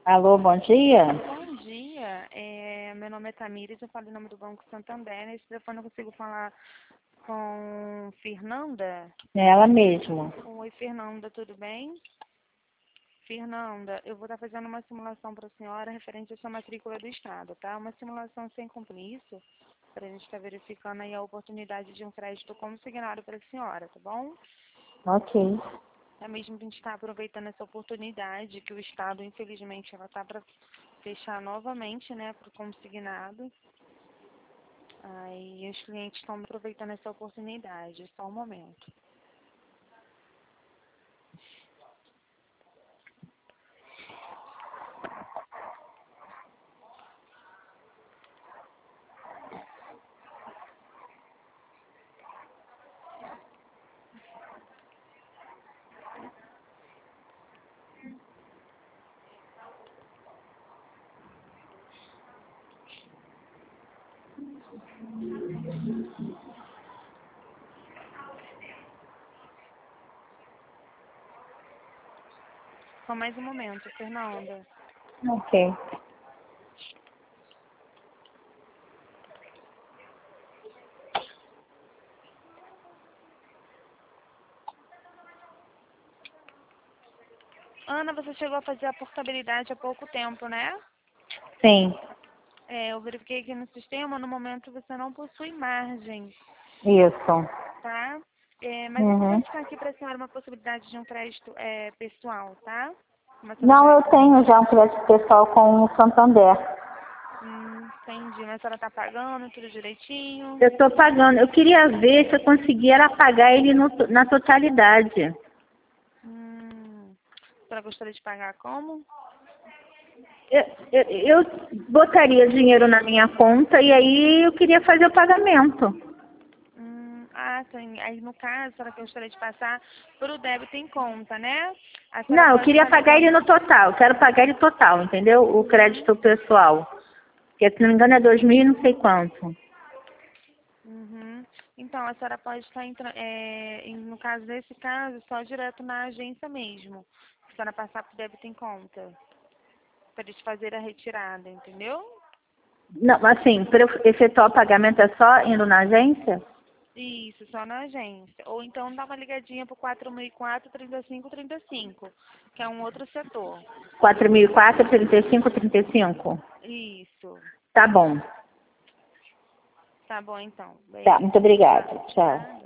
Alô, bom dia. Bom dia, meu nome é Tamires, eu falo em nome do Banco Santander. Nesse telefone eu consigo falar com Fernanda? É ela mesma. Oi, Fernanda, tudo bem? Fernanda, eu vou estar fazendo uma simulação para a senhora referente à sua matrícula do Estado, tá? Uma simulação sem compromisso, para a gente estar verificando aí a oportunidade de um crédito consignado para a senhora, tá bom? Ok. É mesmo que a gente está aproveitando essa oportunidade que o Estado, infelizmente, ela está para fechar novamente, né, para o consignado. Aí os clientes estão aproveitando essa oportunidade, só um momento. Só mais um momento, Fernanda. Ok. Ana, você chegou a fazer a portabilidade há pouco tempo, né? Sim, Eu verifiquei aqui no sistema, no momento você não possui margem, isso. tá? Mas eu vou Uhum. verificar aqui para a senhora uma possibilidade de um crédito pessoal, tá? Como a senhora Não, já... eu tenho já um crédito pessoal com o Santander. Entendi, mas a senhora tá pagando tudo direitinho? Eu estou pagando. Eu queria ver se eu conseguia era pagar ele na totalidade. A senhora gostaria de pagar como? Eu botaria dinheiro na minha conta e aí eu queria fazer o pagamento. Sim. Aí, no caso, a senhora gostaria de passar por o débito em conta, né? A senhora Não, eu pode queria estar pagar ele ligando... no total. Eu quero pagar ele total, entendeu? O crédito pessoal. Porque, se não me engano, é 2.000 e não sei quanto. Uhum. Então, a senhora pode estar entrando, no caso desse caso, só direto na agência mesmo. A senhora passar por débito em conta, para eles fazerem a retirada, entendeu? Não, assim, para eu efetuar o pagamento é só indo na agência? Isso, só na agência. Ou então dá uma ligadinha pro 4004-3535, que é um outro setor. 4.004, 35, 35. Isso. Tá bom. Tá bom, então. Tá, Beijo. muito obrigada. Tchau. Tchau. Nada.